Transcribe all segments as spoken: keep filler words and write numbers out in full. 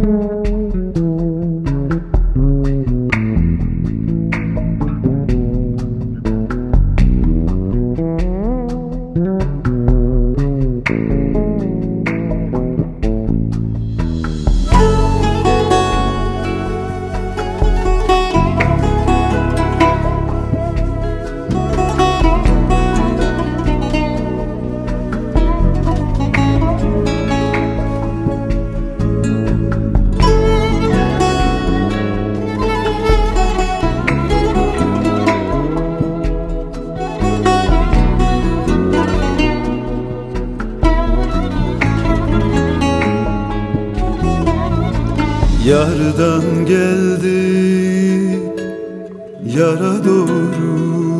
Yardan geldik yara doğru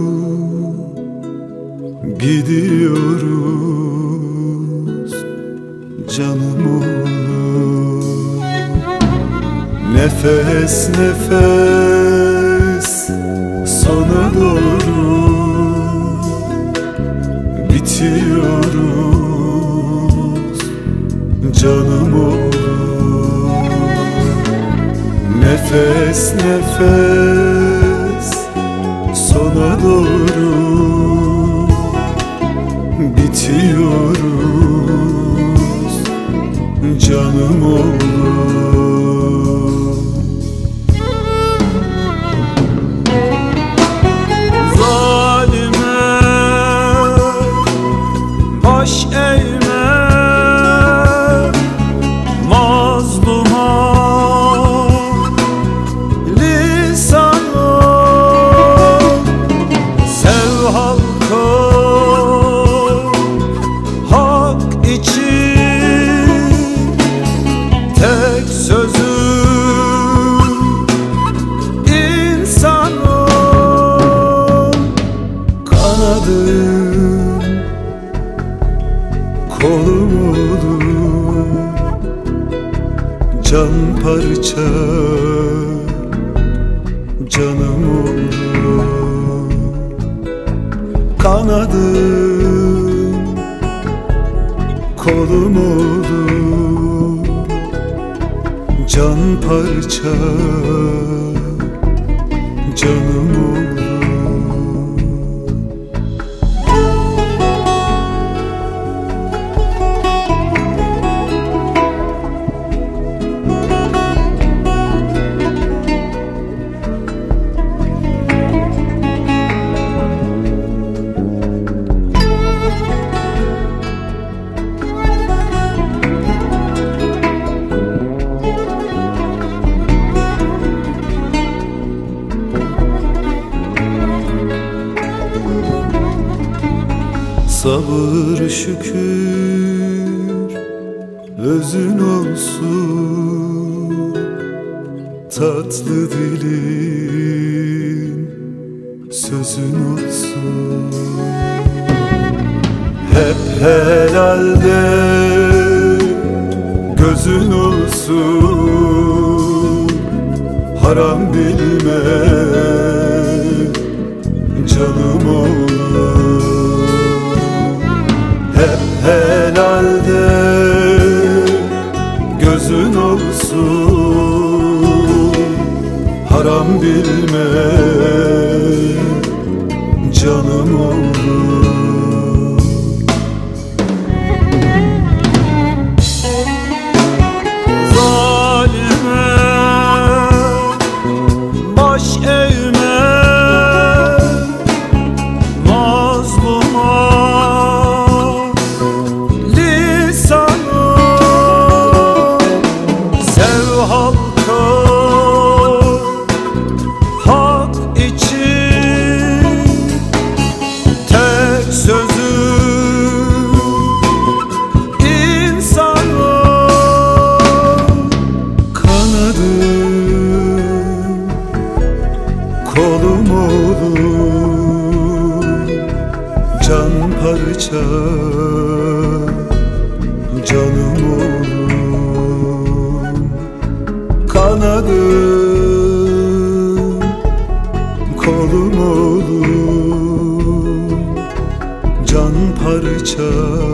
gidiyoruz canım oğlum. Nefes nefes sona doğru bitiyoruz canım oğlum. Nefes nefes sona doğru bitiyoruz canım oğlum. Zalime baş eğme, mazluma tek sözüm insan ol. Kanadım kolum olur, can parça canım olur. Kanadım kolum olur, can parça canım olur. Sabır şükür özün olsun, tatlı dilin sözün olsun. Hep helalde gözün olsun, haram bilme canım oğlum. Hep helalde gözün olsun, haram bilme canım oğlum. Zalime baş eğme, mazluma hak için tek sözüm insan ol. Kanadım kolum olur, can parça canım olur. Kanadım kolum olur, can parça